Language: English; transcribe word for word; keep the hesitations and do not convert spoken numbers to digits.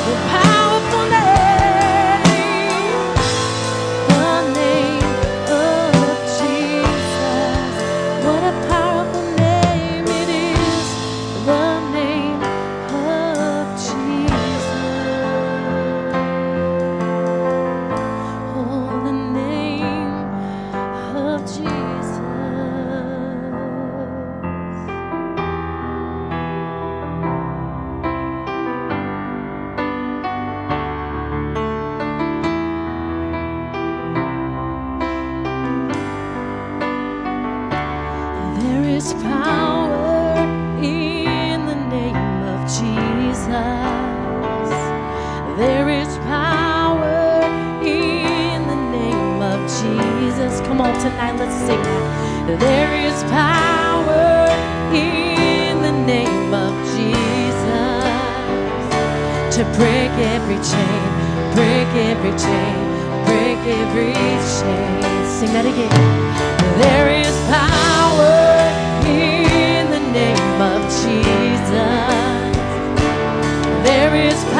is power in the name of Jesus. There is power in the name of Jesus. Come on tonight, let's sing that. There is power in the name of Jesus to break every chain, break every chain, break every chain. Sing that again. There is power in the name of Jesus. There is power